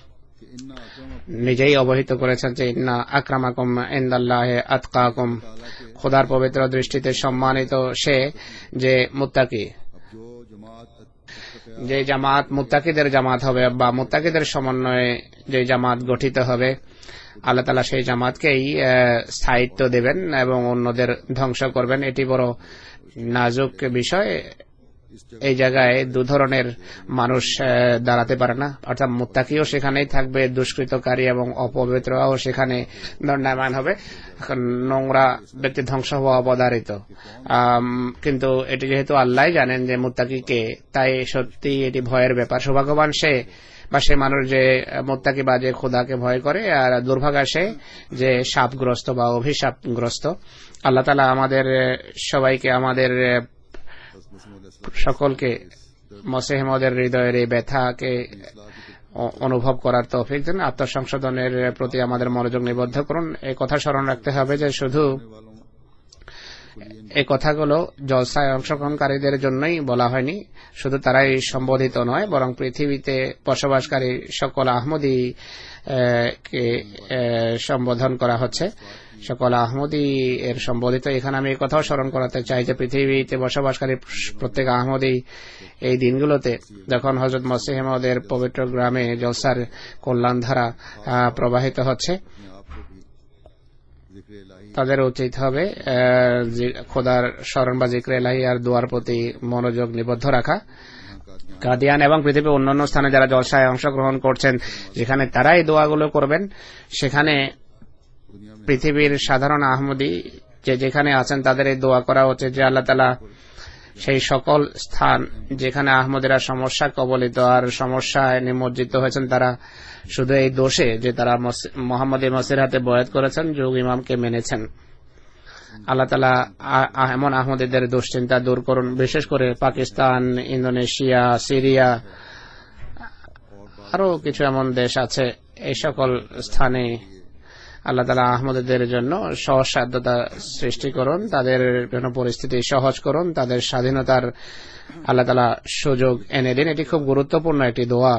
নিজেই অবহিত করেছেন যে ইন্না আকরামাকুম ইনদাল্লাহি আতকাকুম, খোদার পবিত্র দৃষ্টিতে সম্মানিত সে যে মুত্তাকি। যে জামাত মুত্তাকিদের জামাত হবে বা মুত্তাকিদের সমন্বয়ে যে জামাত গঠিত হবে, আল্লাহ তাআলা সেই জামাতকেই স্থায়িত্ব দেবেন এবং অন্যদের ধ্বংস করবেন। এটি বড় নাজুক বিষয়। এই জায়গায় দু ধরনের মানুষ দাঁড়াতে পারে না, অর্থাৎ মুত্তাকিও সেখানেই থাকবে, দুষ্কৃতকারী এবং অপবিত্রও সেখানে দণ্ডায়মান হবে। নোংরা ব্যক্তি ধ্বংস হওয়া অবধারিত, কিন্তু এটি যেহেতু আল্লাহ জানেন যে মুত্তাকি কে, তাই সত্যি এটি ভয়ের ব্যাপার। সৌভাগ্যবান সে বা সে মানুষ যে মুত্তাকি বা যে খোদাকে ভয় করে, আর দুর্ভাগা সে যে শাপগ্রস্ত বা অভিশাপগ্রস্ত। আল্লাহ তাআলা আমাদের সবাইকে, আমাদের সকলকে মসিহ মওউদের হৃদয়ের এই ব্যথাকে অনুভব করার তৌফিক দেন। আত্মসংশোধনের প্রতি আমাদের মনোযোগ নিবদ্ধ করুন। এই কথা স্মরণ রাখতে হবে যে শুধু এই কথাগুলো জলসায় অংশগ্রহণকারীদের জন্যই বলা হয়নি, শুধু তারাই সম্বোধিত নয়, বরং পৃথিবীতে বসবাসকারী সকল আহমদী কে সম্বোধন করা হচ্ছে। সকল আহমদী এর সম্বোধিত। এখানে আমি এই কথাও স্মরণ করাতে চাই যে পৃথিবীতে বসবাসকারী প্রত্যেক আহমদী এই দিনগুলোতে যখন হযরত মসিহ মওউদের পবিত্র গ্রামে জলসার কল্যাণ ধারা প্রবাহিত হচ্ছে, তাদের উচিত হবে খোদার স্মরণ বা জিক্রে ইলাহি আর দোয়ার প্রতি মনোযোগ নিবদ্ধ রাখা। কাদিয়ান এবং পৃথিবীর অন্যান্য স্থানে যারা জলসায় অংশগ্রহণ করছেন, যেখানে তারা এই দোয়াগুলো করবেন, সেখানে পৃথিবীর সাধারণ আহমদী যেখানে আছেন তাদের এই দোয়া করা উচিত যে আল্লাহ তাআলা সেই সকল স্থান যেখানে আহমদীরা সমস্যা কবলিত আর সমস্যায় নিমজ্জিত হয়েছেন, তারা শুধু এই দোষে যে তারা মুহাম্মদী মসিহাতে বয়াত করেছেন, যুগ ইমামকে মেনেছেন, আল্লাহ তাআলা এমন আহমদীদের দুশ্চিন্তা দূর করুন। বিশেষ করে পাকিস্তান, ইন্দোনেশিয়া, সিরিয়া, আরো কিছু এমন দেশ আছে, এই সকল স্থানে আল্লাহ তাআলা আহমদীদের জন্য সহজসাধ্যতা সৃষ্টি করুন, তাদের জন্য পরিস্থিতি সহজ করুন, তাদের স্বাধীনতার আল্লাহ তাআলা সুযোগ এনে দিন। এটি খুব গুরুত্বপূর্ণ একটি দোয়া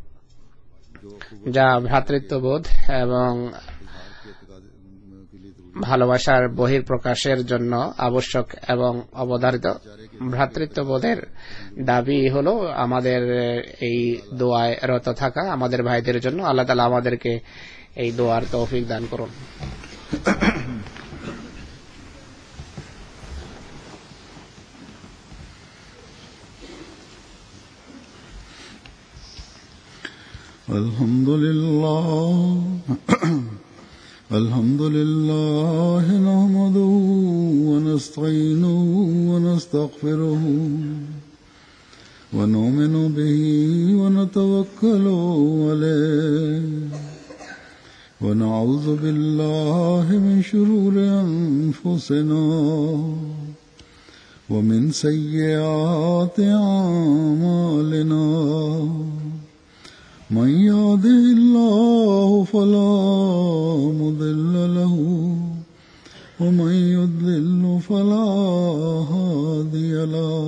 যা ভ্রাতৃত্ববোধ এবং ভালোবাসার বহিঃপ্রকাশের জন্য আবশ্যক এবং অবধারিত। ভ্রাতৃত্ববোধের দাবি হলো আমাদের এই দোয়ায় রত থাকা আমাদের ভাইদের জন্য। আল্লাহ তাআলা আমাদেরকে এই দোয়ার তৌফিক দান করুন। আলহামদুলিল্লাহ নাহমাদুহু ওয়া নাস্তাঈনুহু ওয়া নাস্তাগফিরুহু ওয়া নু'মিনু বিহি ওয়া নাতাওয়াক্কালু আলাইহি ওয়া না'উযু বিল্লাহি মিন শুরুরি আনফুসিনা ওয়া মিন সাইয়্যাতি আ'মালিনা। من يهده الله فلا مضل له ومن يضلل فلا هادي له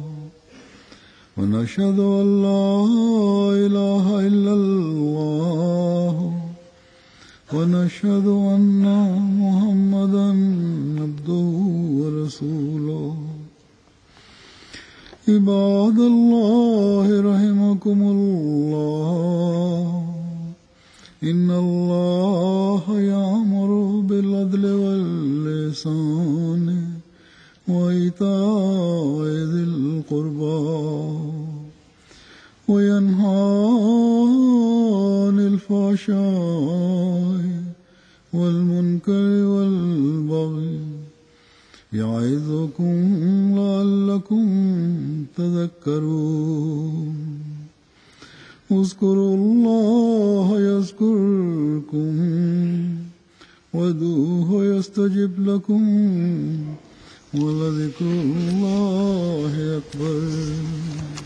ونشهد أن لا إله إلا الله ونشهد أن محمدا عبده ورسوله. عباد الله رحمكم الله إن الله يأمر بالعدل والإحسان وإيتاء ذي القربى وينهى عن الفحشاء والمنكر والبغي يعظكم لعلكم تذكرون. اذكروا الله يذكركم وادعوه يستجب لكم ولذكر الله أكبر.